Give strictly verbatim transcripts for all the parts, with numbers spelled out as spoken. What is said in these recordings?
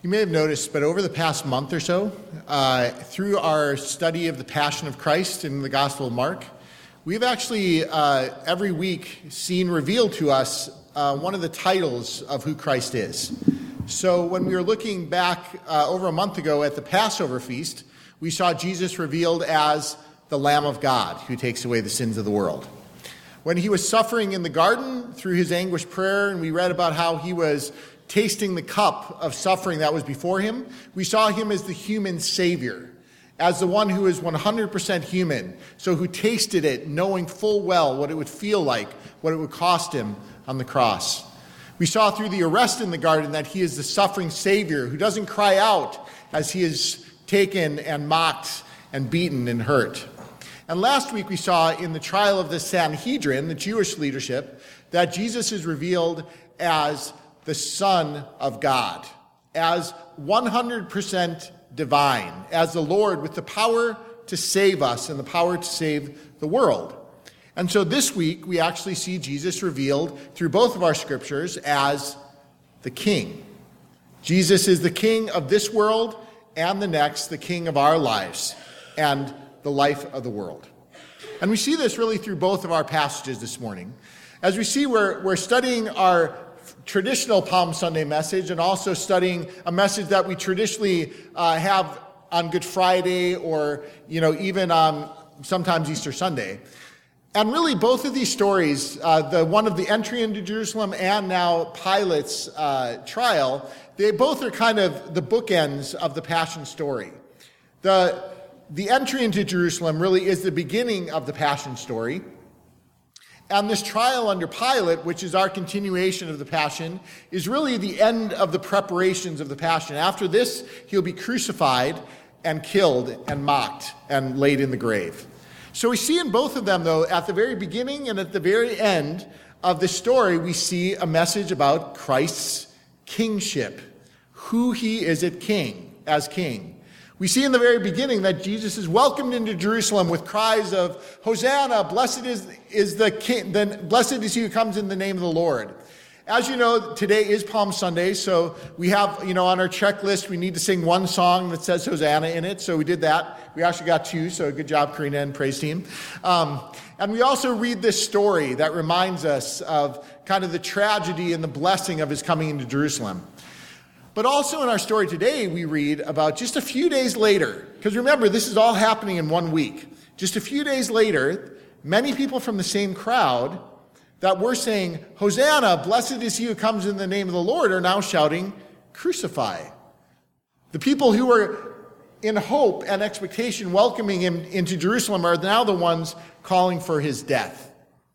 You may have noticed, but over the past month or so, uh, through our study of the Passion of Christ in the Gospel of Mark, we've actually uh, every week seen revealed to us uh, one of the titles of who Christ is. So when we were looking back uh, over a month ago at the Passover feast, we saw Jesus revealed as the Lamb of God who takes away the sins of the world. When he was suffering in the garden through his anguished prayer, and we read about how he was tasting the cup of suffering that was before him, we saw him as the human Savior, as the one who is one hundred percent human, so who tasted it, knowing full well what it would feel like, what it would cost him on the cross. We saw through the arrest in the garden that he is the suffering Savior who doesn't cry out as he is taken and mocked and beaten and hurt. And last week we saw in the trial of the Sanhedrin, the Jewish leadership, that Jesus is revealed as the Son of God, as one hundred percent divine, as the Lord with the power to save us and the power to save the world. And so this week we actually see Jesus revealed through both of our scriptures as the King. Jesus is the King of this world and the next, the King of our lives and the life of the world. And we see this really through both of our passages this morning. As we see, we're, we're studying our traditional Palm Sunday message and also studying a message that we traditionally uh, have on Good Friday or, you know, even on sometimes Easter Sunday. And really both of these stories, uh, the one of the entry into Jerusalem and now Pilate's uh, trial, they both are kind of the bookends of the Passion story. The, the entry into Jerusalem really is the beginning of the Passion story. And this trial under Pilate, which is our continuation of the Passion, is really the end of the preparations of the Passion. After this, he'll be crucified and killed and mocked and laid in the grave. So we see in both of them, though, at the very beginning and at the very end of the story, we see a message about Christ's kingship, who he is at king, as king. We see in the very beginning that Jesus is welcomed into Jerusalem with cries of, Hosanna, blessed is, is the king, then blessed is he who comes in the name of the Lord. As you know, today is Palm Sunday, so we have, you know, on our checklist, we need to sing one song that says Hosanna in it, so we did that. We actually got two, so good job, Karina and praise team. Um, and we also read this story that reminds us of kind of the tragedy and the blessing of his coming into Jerusalem. But also in our story today, we read about just a few days later, because remember, this is all happening in one week. Just a few days later, many people from the same crowd that were saying, Hosanna, blessed is he who comes in the name of the Lord, are now shouting, crucify. The people who were in hope and expectation welcoming him into Jerusalem are now the ones calling for his death.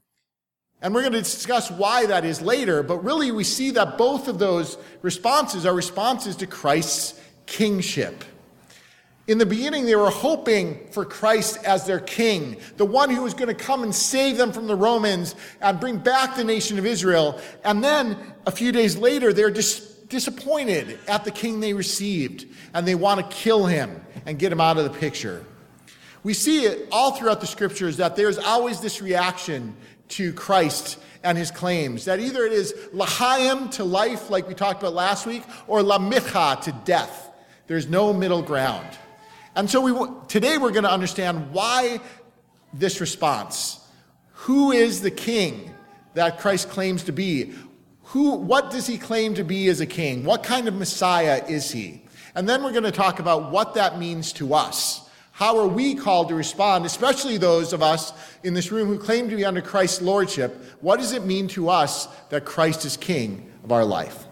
And we're going to discuss why that is later, but really we see that both of those responses are responses to Christ's kingship. In the beginning, they were hoping for Christ as their king, the one who was going to come and save them from the Romans and bring back the nation of Israel. And then a few days later, they're dis- disappointed at the king they received, and they want to kill him and get him out of the picture. We see it all throughout the scriptures that there's always this reaction to Christ and his claims, that either it is l'chaim, to life, like we talked about last week, or lamitcha, to death. There's no middle ground. And so we today we're going to understand why this response. Who is the king that Christ claims to be? Who, what does he claim to be as a king? What kind of Messiah is he? And then we're going to talk about what that means to us. How are we called to respond, especially those of us in this room who claim to be under Christ's lordship? What does it mean to us that Christ is king of our life?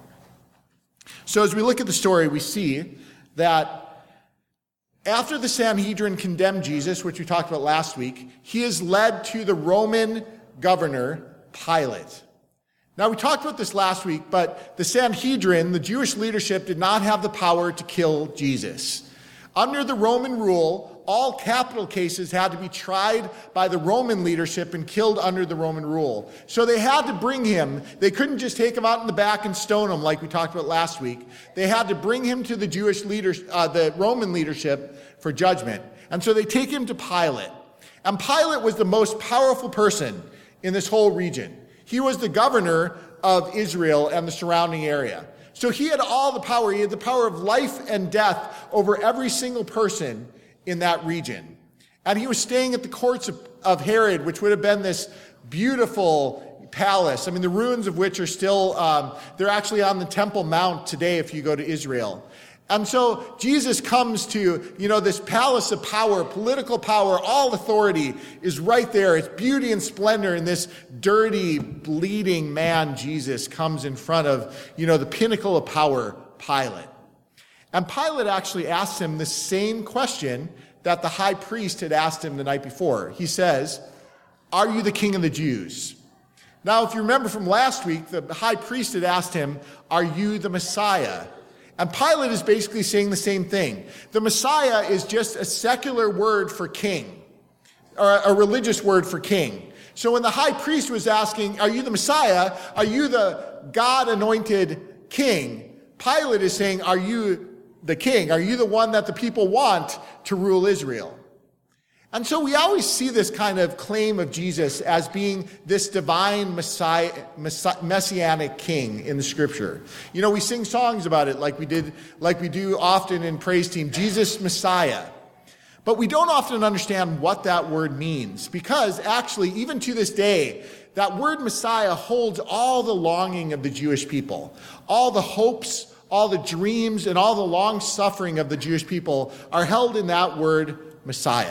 So as we look at the story, we see that after the Sanhedrin condemned Jesus, which we talked about last week, he is led to the Roman governor, Pilate. Now, we talked about this last week, but the Sanhedrin, the Jewish leadership, did not have the power to kill Jesus. Under the Roman rule, all capital cases had to be tried by the Roman leadership and killed under the Roman rule. So they had to bring him. They couldn't just take him out in the back and stone him like we talked about last week. They had to bring him to the Jewish leaders, uh, the Roman leadership for judgment. And so they take him to Pilate. And Pilate was the most powerful person in this whole region. He was the governor of Israel and the surrounding area. So he had all the power. He had the power of life and death over every single person in that region. And he was staying at the courts of, of Herod, which would have been this beautiful palace. I mean, the ruins of which are still, um, they're actually on the Temple Mount today if you go to Israel. And so Jesus comes to, you know, this palace of power, political power, all authority is right there. It's beauty and splendor. And this dirty, bleeding man, Jesus, comes in front of, you know, the pinnacle of power, Pilate. And Pilate actually asks him the same question that the high priest had asked him the night before. He says, "Are you the king of the Jews?" Now, if you remember from last week, the high priest had asked him, "Are you the Messiah?" And Pilate is basically saying the same thing. The Messiah is just a secular word for king, or a religious word for king. So when the high priest was asking, "Are you the Messiah? Are you the God-anointed king?" Pilate is saying, "Are you the king? Are you the one that the people want to rule Israel?" And so we always see this kind of claim of Jesus as being this divine Messiah, messianic king in the scripture. You know, we sing songs about it like we did, like we do often in praise team, Jesus Messiah. But we don't often understand what that word means, because actually, even to this day, that word Messiah holds all the longing of the Jewish people. All the hopes, all the dreams, and all the long suffering of the Jewish people are held in that word Messiah.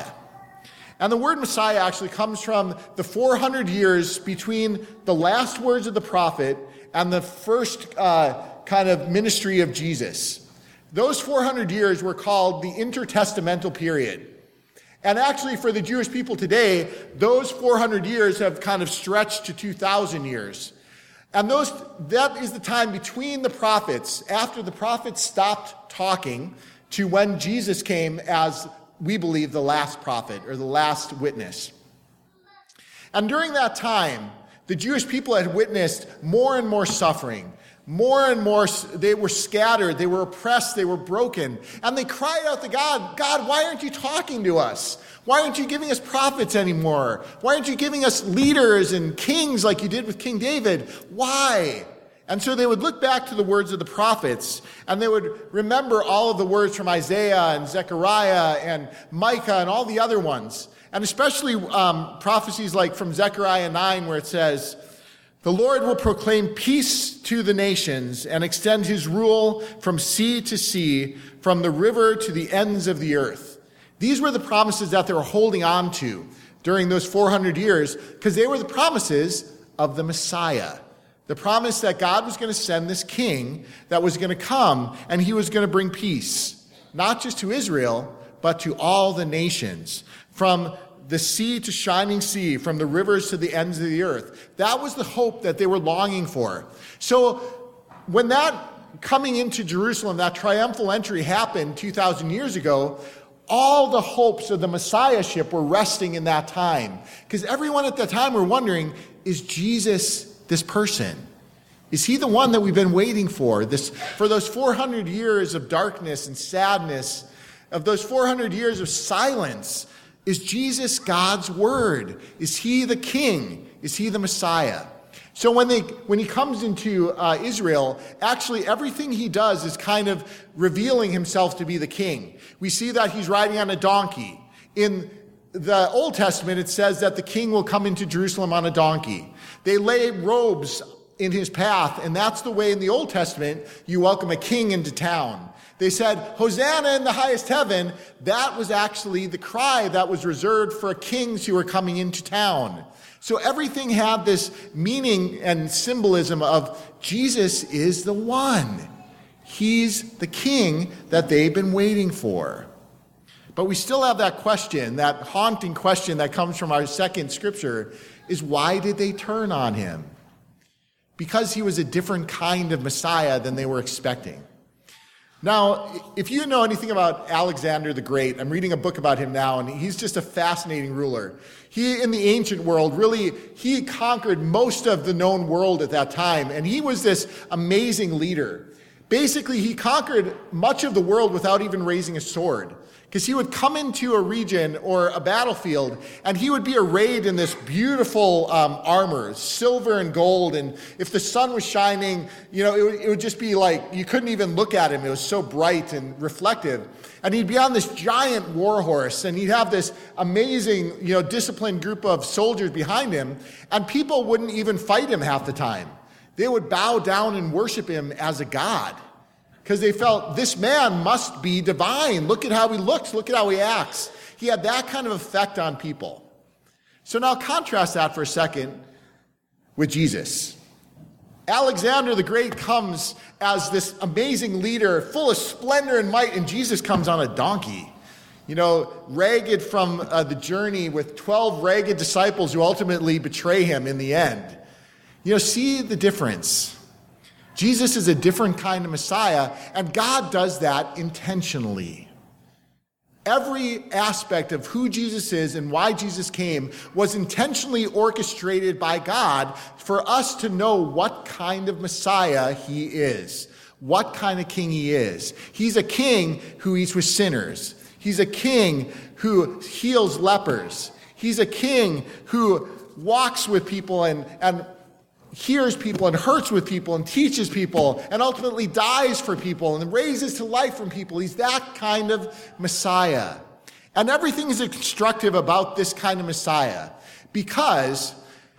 And the word Messiah actually comes from the four hundred years between the last words of the prophet and the first uh, kind of ministry of Jesus. Those four hundred years were called the intertestamental period. And actually for the Jewish people today, those four hundred years have kind of stretched to two thousand years. And those that is the time between the prophets, after the prophets stopped talking, to when Jesus came as, we believe, the last prophet or the last witness. And during that time, the Jewish people had witnessed more and more suffering. More and more, they were scattered, they were oppressed, they were broken. And they cried out to God, "God, why aren't you talking to us? Why aren't you giving us prophets anymore? Why aren't you giving us leaders and kings like you did with King David? Why?" And so they would look back to the words of the prophets, and they would remember all of the words from Isaiah and Zechariah and Micah and all the other ones. And especially um, prophecies like from Zechariah nine, where it says, "The Lord will proclaim peace to the nations and extend his rule from sea to sea, from the river to the ends of the earth." These were the promises that they were holding on to during those four hundred years, because they were the promises of the Messiah. The promise that God was going to send this king that was going to come, and he was going to bring peace, not just to Israel, but to all the nations, from the sea to shining sea, from the rivers to the ends of the earth. That was the hope that they were longing for. So when that coming into Jerusalem, that triumphal entry happened two thousand years ago, all the hopes of the Messiahship were resting in that time. Because everyone at that time were wondering, is Jesus this person? Is he the one that we've been waiting for? This, for those four hundred years of darkness and sadness, of those four hundred years of silence, is Jesus God's word? Is he the king? Is he the Messiah? So when they when he comes into uh, Israel, actually everything he does is kind of revealing himself to be the king. We see that he's riding on a donkey. In the Old Testament, it says that the king will come into Jerusalem on a donkey. They lay robes in his path, and that's the way in the Old Testament you welcome a king into town. They said, "Hosanna in the highest heaven." That was actually the cry that was reserved for kings who were coming into town. So everything had this meaning and symbolism of Jesus is the one. He's the king that they've been waiting for. But we still have that question, that haunting question that comes from our second scripture, is why did they turn on him? Because he was a different kind of Messiah than they were expecting. Now, if you know anything about Alexander the Great, I'm reading a book about him now, and he's just a fascinating ruler. He, in the ancient world, really, he conquered most of the known world at that time, and he was this amazing leader. Basically, he conquered much of the world without even raising a sword. Because he would come into a region or a battlefield, and he would be arrayed in this beautiful um, armor, silver and gold. And if the sun was shining, you know, it would, it would just be like, you couldn't even look at him. It was so bright and reflective. And he'd be on this giant war horse, and he'd have this amazing, you know, disciplined group of soldiers behind him. And people wouldn't even fight him half the time. They would bow down and worship him as a god. Because they felt, this man must be divine. Look at how he looks. Look at how he acts. He had that kind of effect on people. So now contrast that for a second with Jesus. Alexander the Great comes as this amazing leader, full of splendor and might, and Jesus comes on a donkey. You know, ragged from uh, the journey with twelve ragged disciples who ultimately betray him in the end. You know, see the difference. Jesus is a different kind of Messiah, and God does that intentionally. Every aspect of who Jesus is and why Jesus came was intentionally orchestrated by God for us to know what kind of Messiah he is, what kind of king he is. He's a king who eats with sinners. He's a king who heals lepers. He's a king who walks with people and, and hears people and hurts with people and teaches people and ultimately dies for people and raises to life from people. He's that kind of Messiah. And everything is instructive about this kind of Messiah because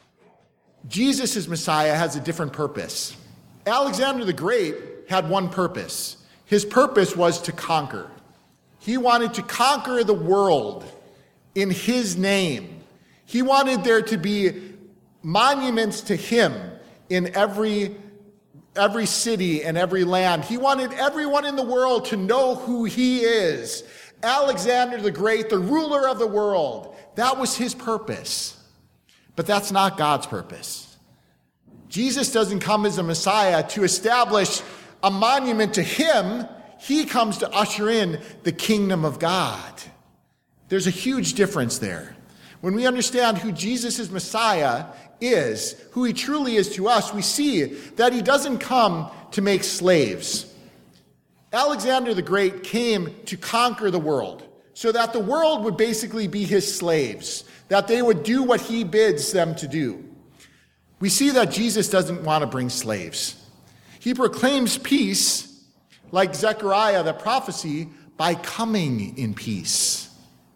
Jesus' Messiah has a different purpose. Alexander the Great had one purpose. His purpose was to conquer. He wanted to conquer the world in his name. He wanted there to be monuments to him in every, every city and every land. He wanted everyone in the world to know who he is. Alexander the Great, the ruler of the world. That was his purpose. But that's not God's purpose. Jesus doesn't come as a Messiah to establish a monument to him. He comes to usher in the kingdom of God. There's a huge difference there. When we understand who Jesus' Messiah is, who he truly is to us, we see that he doesn't come to make slaves. Alexander the Great came to conquer the world so that the world would basically be his slaves, that they would do what he bids them to do. We see that Jesus doesn't want to bring slaves. He proclaims peace, like Zechariah the prophecy, by coming in peace.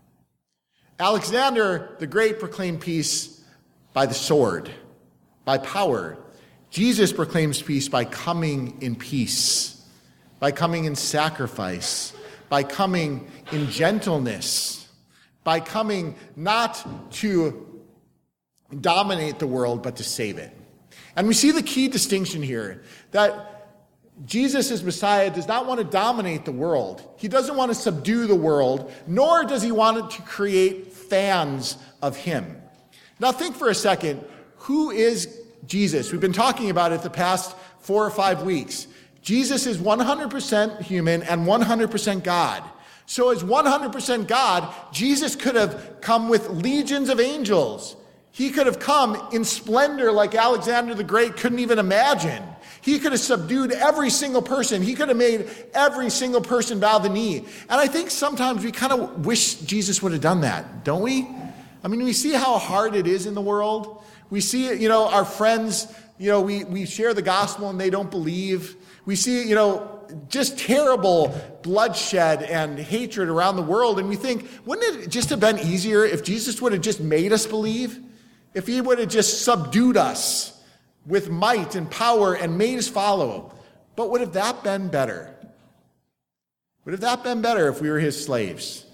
Alexander the Great proclaimed peace by the sword, by power. Jesus proclaims peace by coming in peace, by coming in sacrifice, by coming in gentleness, by coming not to dominate the world, but to save it. And we see the key distinction here, that Jesus' Messiah does not want to dominate the world. He doesn't want to subdue the world, nor does he want to create fans of him. Now think for a second, who is Jesus? We've been talking about it the past four or five weeks. Jesus is one hundred percent human and one hundred percent God. So as one hundred percent God, Jesus could have come with legions of angels. He could have come in splendor like Alexander the Great couldn't even imagine. He could have subdued every single person. He could have made every single person bow the knee. And I think sometimes we kind of wish Jesus would have done that, don't we? I mean, we see how hard it is in the world. We see, you know, our friends, you know, we, we share the gospel and they don't believe. We see, you know, just terrible bloodshed and hatred around the world. And we think, wouldn't it just have been easier if Jesus would have just made us believe? If he would have just subdued us with might and power and made us follow. But would have that been better? Would have that been better if we were his slaves?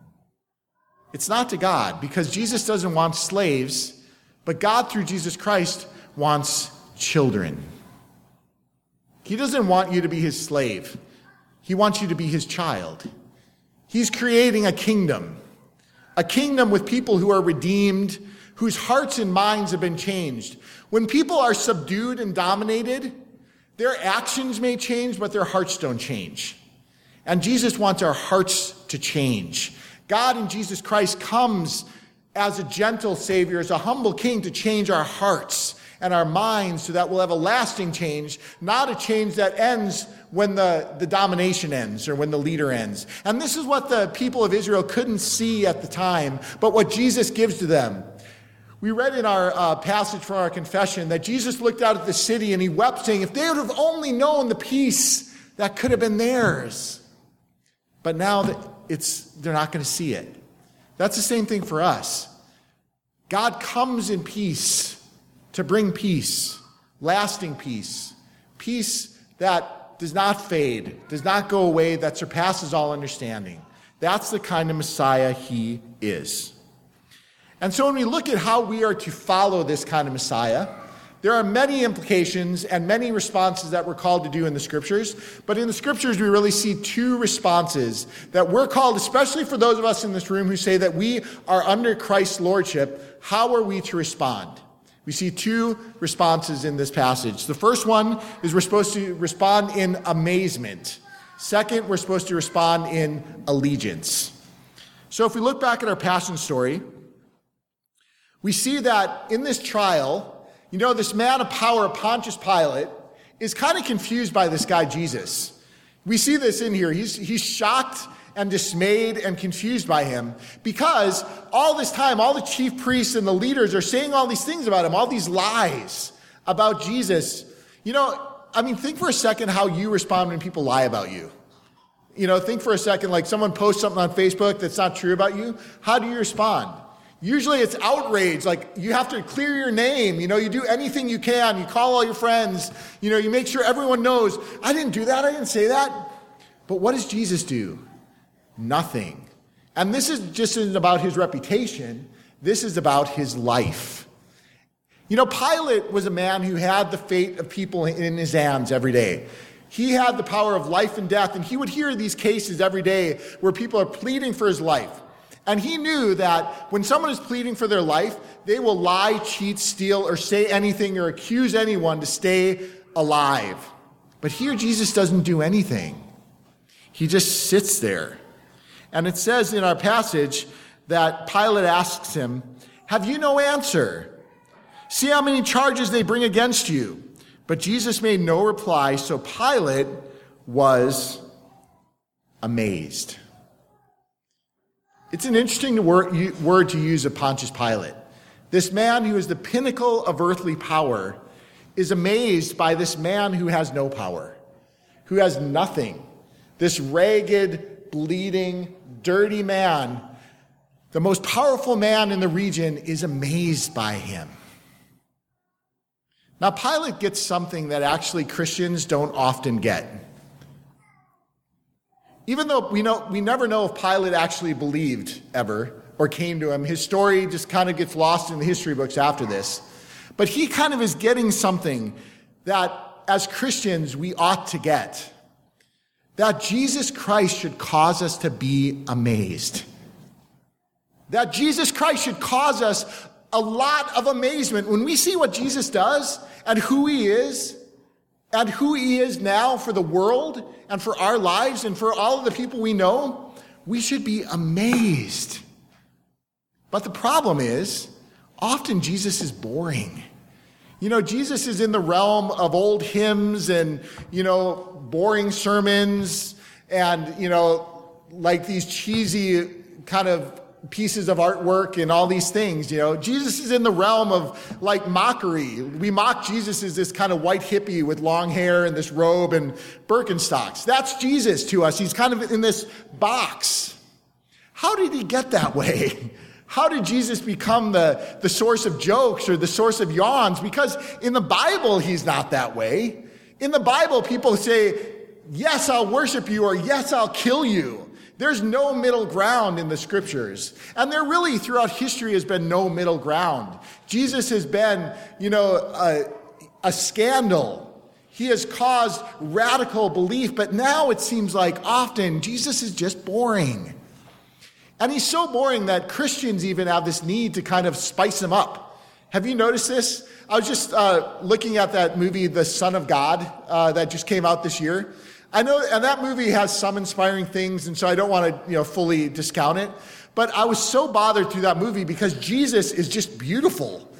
It's not to God, because Jesus doesn't want slaves, but God through Jesus Christ wants children. He doesn't want you to be his slave. He wants you to be his child. He's creating a kingdom, a kingdom with people who are redeemed, whose hearts and minds have been changed. When people are subdued and dominated, their actions may change, but their hearts don't change. And Jesus wants our hearts to change. God in Jesus Christ comes as a gentle Savior, as a humble King to change our hearts and our minds so that we'll have a lasting change, not a change that ends when the, the domination ends or when the leader ends. And this is what the people of Israel couldn't see at the time, but what Jesus gives to them. We read in our uh, passage from our confession that Jesus looked out at the city and he wept, saying, if they would have only known the peace that could have been theirs. But now that it's they're not going to see it. That's the same thing for us. God comes in peace to bring peace, lasting peace, peace that does not fade, does not go away, that surpasses all understanding. That's the kind of Messiah he is. And so when we look at how we are to follow this kind of Messiah, there are many implications and many responses that we're called to do in the Scriptures. But in the Scriptures, we really see two responses that we're called, especially for those of us in this room who say that we are under Christ's lordship. How are we to respond? We see two responses in this passage. The first one is we're supposed to respond in amazement. Second, we're supposed to respond in allegiance. So if we look back at our Passion story, we see that in this trial, you know, this man of power, Pontius Pilate, is kind of confused by this guy, Jesus. We see this in here. He's, he's shocked and dismayed and confused by him because all this time, all the chief priests and the leaders are saying all these things about him, all these lies about Jesus. You know, I mean, think for a second how you respond when people lie about you. You know, think for a second, like someone posts something on Facebook that's not true about you. How do you respond? Usually it's outrage, like you have to clear your name, you know, you do anything you can, you call all your friends, you know, you make sure everyone knows, I didn't do that, I didn't say that. But what does Jesus do? Nothing. And this is just isn't about his reputation, this is about his life. You know, Pilate was a man who had the fate of people in his hands every day. He had the power of life and death, and he would hear these cases every day where people are pleading for his life. And he knew that when someone is pleading for their life, they will lie, cheat, steal, or say anything or accuse anyone to stay alive. But here Jesus doesn't do anything. He just sits there. And it says in our passage that Pilate asks him, have you no answer? See how many charges they bring against you. But Jesus made no reply, so Pilate was amazed. It's an interesting word, word to use of Pontius Pilate. This man who is the pinnacle of earthly power is amazed by this man who has no power, who has nothing. This ragged, bleeding, dirty man, the most powerful man in the region, is amazed by him. Now, Pilate gets something that actually Christians don't often get. Even though we know we never know if Pilate actually believed ever or came to him, his story just kind of gets lost in the history books after this. But he kind of is getting something that as Christians we ought to get. That Jesus Christ should cause us to be amazed. That Jesus Christ should cause us a lot of amazement when we see what Jesus does and who he is and who he is now for the world and for our lives and for all of the people we know. We should be amazed. But the problem is, often Jesus is boring. You know, Jesus is in the realm of old hymns and, you know, boring sermons and, you know, like these cheesy kind of pieces of artwork and all these things. You know, Jesus is in the realm of like mockery. We mock Jesus as this kind of white hippie with long hair and this robe and Birkenstocks. That's Jesus to us. He's kind of in this box. How did he get that way? How did Jesus become the, the source of jokes or the source of yawns? Because in the Bible, he's not that way. In the Bible, people say, yes, I'll worship you, or yes, I'll kill you. There's no middle ground in the scriptures. And there really, throughout history, has been no middle ground. Jesus has been, you know, a, a scandal. He has caused radical belief, but now it seems like often Jesus is just boring. And he's so boring that Christians even have this need to kind of spice him up. Have you noticed this? I was just uh, looking at that movie, The Son of God, uh, that just came out this year. I know, and that movie has some inspiring things, and so I don't want to, you know, fully discount it. But I was so bothered through that movie because Jesus is just beautiful.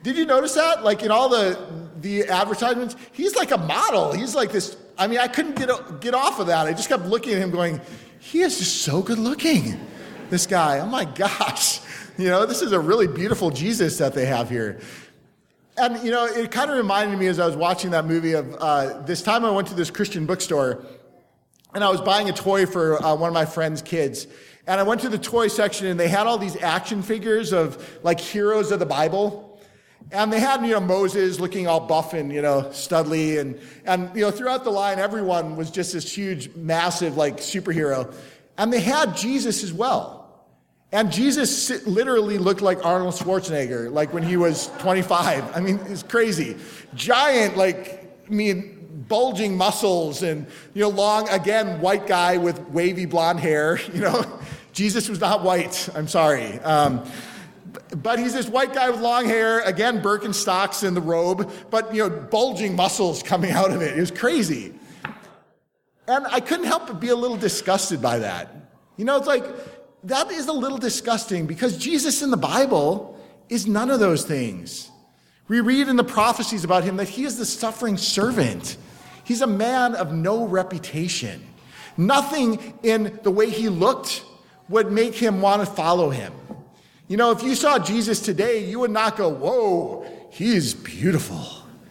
Did you notice that? Like in all the the advertisements, he's like a model. He's like this. I mean, I couldn't get get off of that. I just kept looking at him going, he is just so good looking, this guy. Oh my gosh. You know, this is a really beautiful Jesus that they have here. And, you know, it kind of reminded me as I was watching that movie of uh, this time I went to this Christian bookstore and I was buying a toy for uh, one of my friend's kids. And I went to the toy section and they had all these action figures of like heroes of the Bible. And they had, you know, Moses looking all buff and, you know, studly. And, and, you know, throughout the line, everyone was just this huge, massive, like, superhero. And they had Jesus as well. And Jesus literally looked like Arnold Schwarzenegger, like when he was twenty-five. I mean, it's crazy. Giant, like, I mean, bulging muscles and, you know, long, again, white guy with wavy blonde hair. You know, Jesus was not white. I'm sorry. Um But he's this white guy with long hair, again, Birkenstocks in the robe, but, you know, bulging muscles coming out of it. It was crazy. And I couldn't help but be a little disgusted by that. You know, it's like, that is a little disgusting because Jesus in the Bible is none of those things. We read in the prophecies about him that he is the suffering servant. He's a man of no reputation. Nothing in the way he looked would make him want to follow him. You know, if you saw Jesus today, you would not go, whoa, he's beautiful.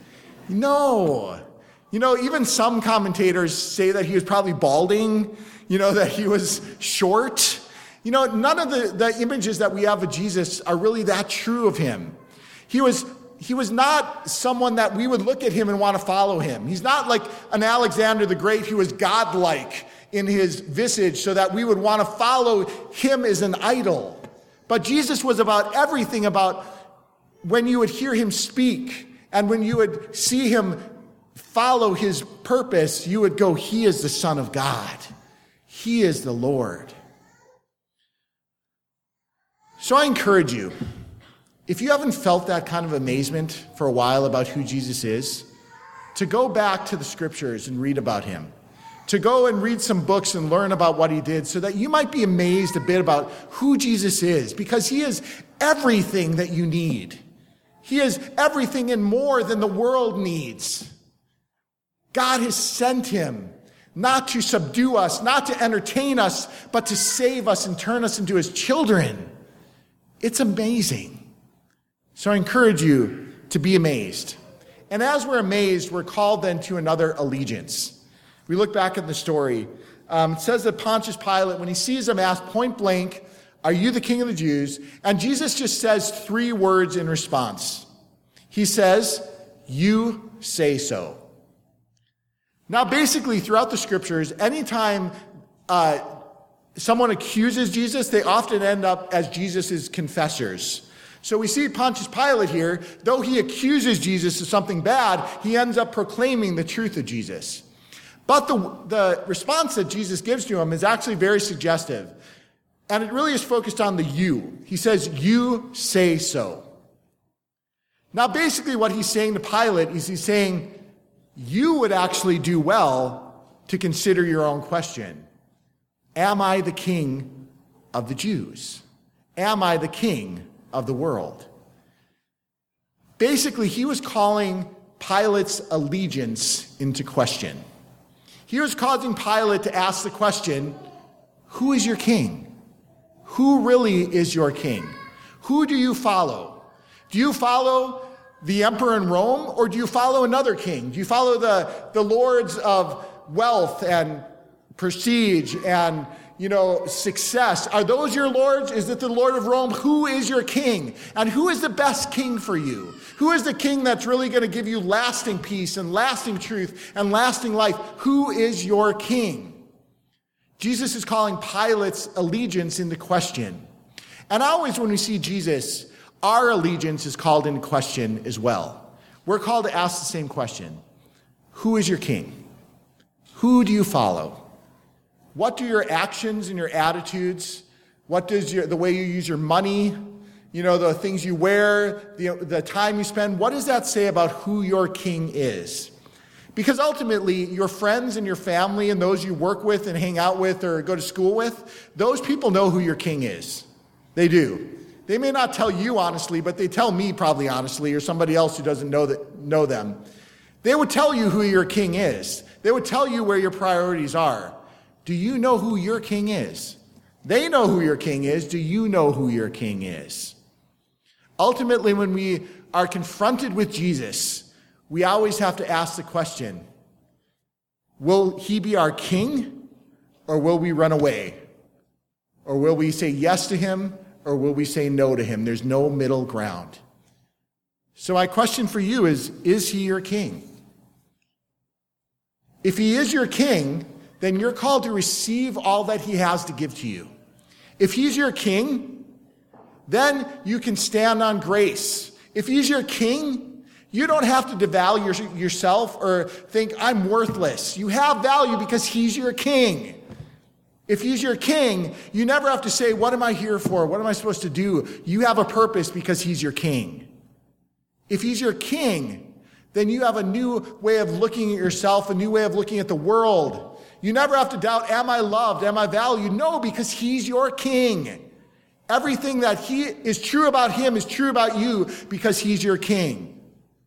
No. You know, even some commentators say that he was probably balding, you know, that he was short. You know, none of the, the images that we have of Jesus are really that true of him. He was, he was not someone that we would look at him and want to follow him. He's not like an Alexander the Great who was godlike in his visage so that we would want to follow him as an idol. But Jesus was about everything about when you would hear him speak and when you would see him follow his purpose, you would go, he is the Son of God. He is the Lord. So I encourage you, if you haven't felt that kind of amazement for a while about who Jesus is, to go back to the scriptures and read about him. To go and read some books and learn about what he did so that you might be amazed a bit about who Jesus is, because he is everything that you need. He is everything and more than the world needs. God has sent him not to subdue us, not to entertain us, but to save us and turn us into his children. It's amazing. So I encourage you to be amazed. And as we're amazed, we're called then to another allegiance. We look back at the story. Um, it says that Pontius Pilate, when he sees him, asked point blank, are you the king of the Jews? And Jesus just says three words in response. He says, you say so. Now, basically, throughout the scriptures, anytime uh, someone accuses Jesus, they often end up as Jesus' confessors. So we see Pontius Pilate here, though he accuses Jesus of something bad, he ends up proclaiming the truth of Jesus. But the, the response that Jesus gives to him is actually very suggestive. And it really is focused on the you. He says, you say so. Now, basically what he's saying to Pilate is he's saying, you would actually do well to consider your own question. Am I the king of the Jews? Am I the king of the world? Basically, he was calling Pilate's allegiance into question. He was causing Pilate to ask the question, who is your king? Who really is your king? Who do you follow? Do you follow the emperor in Rome, or do you follow another king? Do you follow the, the lords of wealth and prestige and, you know, success? Are those your lords? Is it the Lord of Rome? Who is your king? And who is the best king for you? Who is the king that's really going to give you lasting peace and lasting truth and lasting life? Who is your king? Jesus is calling Pilate's allegiance into question. And always when we see Jesus, our allegiance is called into question as well. We're called to ask the same question. Who is your king? Who do you follow? What do your actions and your attitudes, what does your, the way you use your money, you know, the things you wear, the, the time you spend, what does that say about who your king is? Because ultimately, your friends and your family and those you work with and hang out with or go to school with, those people know who your king is. They do. They may not tell you honestly, but they tell me probably honestly, or somebody else who doesn't know that know them. They would tell you who your king is. They would tell you where your priorities are. Do you know who your king is? They know who your king is. Do you know who your king is? Ultimately, when we are confronted with Jesus, we always have to ask the question, will he be our king, or will we run away? Or will we say yes to him, or will we say no to him? There's no middle ground. So my question for you is, is he your king? If he is your king, then you're called to receive all that he has to give to you. If he's your king, then you can stand on grace. If he's your king, you don't have to devalue yourself or think, I'm worthless. You have value because he's your king. If he's your king, you never have to say, what am I here for? What am I supposed to do? You have a purpose because he's your king. If he's your king, then you have a new way of looking at yourself, a new way of looking at the world. You never have to doubt, am I loved? Am I valued? No, because he's your king. Everything that he is true about him is true about you because he's your king.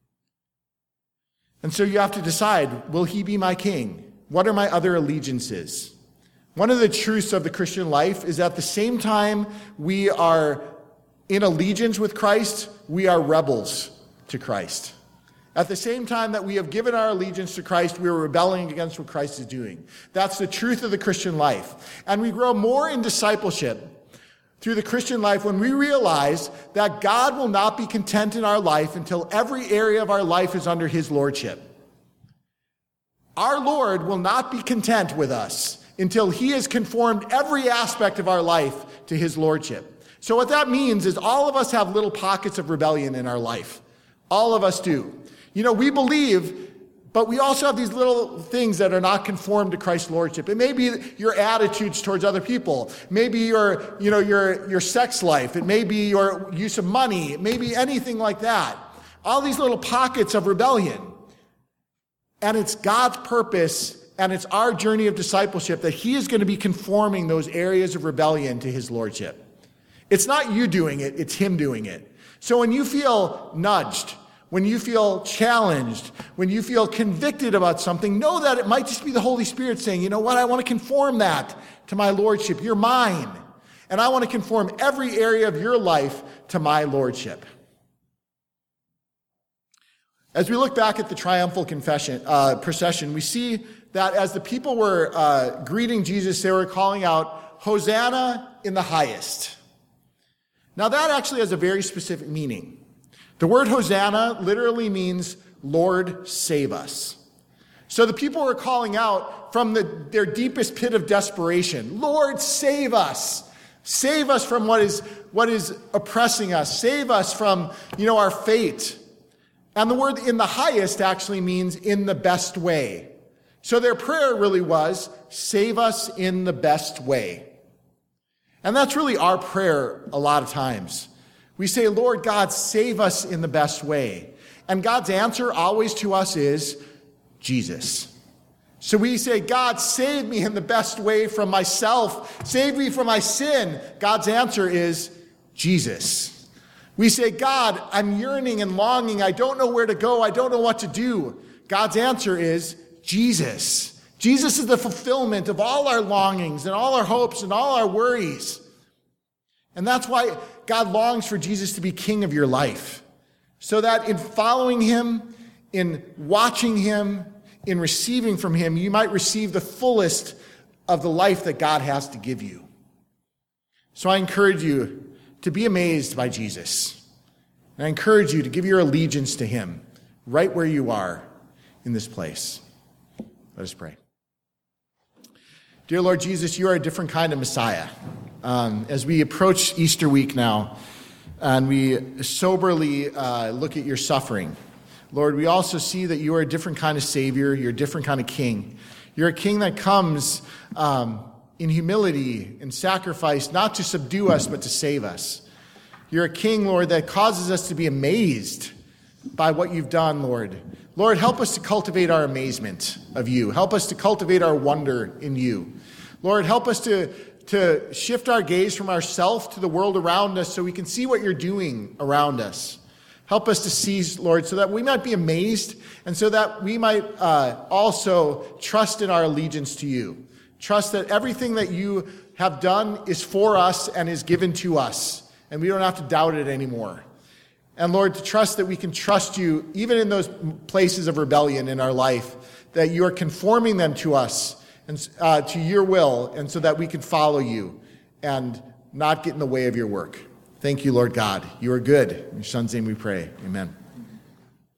And so you have to decide, will he be my king? What are my other allegiances? One of the truths of the Christian life is at the same time we are in allegiance with Christ, we are rebels to Christ. At the same time that we have given our allegiance to Christ, we are rebelling against what Christ is doing. That's the truth of the Christian life. And we grow more in discipleship through the Christian life when we realize that God will not be content in our life until every area of our life is under his lordship. Our Lord will not be content with us until he has conformed every aspect of our life to his lordship. So what that means is all of us have little pockets of rebellion in our life. All of us do. You know, we believe, but we also have these little things that are not conformed to Christ's lordship. It may be your attitudes towards other people. Maybe your, you know, your, your sex life. It may be your use of money. It may be anything like that. All these little pockets of rebellion. And it's God's purpose and it's our journey of discipleship that he is going to be conforming those areas of rebellion to his lordship. It's not you doing it, it's him doing it. So when you feel nudged, when you feel challenged, when you feel convicted about something, know that it might just be the Holy Spirit saying, you know what, I want to conform that to my lordship. You're mine. And I want to conform every area of your life to my lordship. As we look back at the triumphal confession, uh, procession, we see that as the people were uh, greeting Jesus, they were calling out, Hosanna in the highest. Now that actually has a very specific meaning. The word Hosanna literally means, Lord, save us. So the people were calling out from the, their deepest pit of desperation, Lord, save us. Save us from what is, what is oppressing us. Save us from, you know, our fate. And the word in the highest actually means in the best way. So their prayer really was, save us in the best way. And that's really our prayer a lot of times. We say, Lord God, save us in the best way. And God's answer always to us is Jesus. So we say, God, save me in the best way from myself. Save me from my sin. God's answer is Jesus. We say, God, I'm yearning and longing. I don't know where to go. I don't know what to do. God's answer is Jesus. Jesus is the fulfillment of all our longings and all our hopes and all our worries. And that's why God longs for Jesus to be king of your life. So that in following him, in watching him, in receiving from him, you might receive the fullest of the life that God has to give you. So I encourage you to be amazed by Jesus. And I encourage you to give your allegiance to him right where you are in this place. Let us pray. Dear Lord Jesus, you are a different kind of Messiah. Um, as we approach Easter week now, and we soberly uh, look at your suffering, Lord, we also see that you are a different kind of Savior. You're a different kind of King. You're a King that comes um, in humility and sacrifice, not to subdue us, but to save us. You're a King, Lord, that causes us to be amazed by what you've done, Lord. Lord, help us to cultivate our amazement of you. Help us to cultivate our wonder in you. Lord, help us to to shift our gaze from ourselves to the world around us so we can see what you're doing around us. Help us to see, Lord, so that we might be amazed and so that we might uh, also trust in our allegiance to you. Trust that everything that you have done is for us and is given to us, and we don't have to doubt it anymore. And Lord, to trust that we can trust you even in those places of rebellion in our life, that you are conforming them to us and uh, to your will, and so that we can follow you and not get in the way of your work. Thank you, Lord God. You are good. In your Son's name we pray. Amen.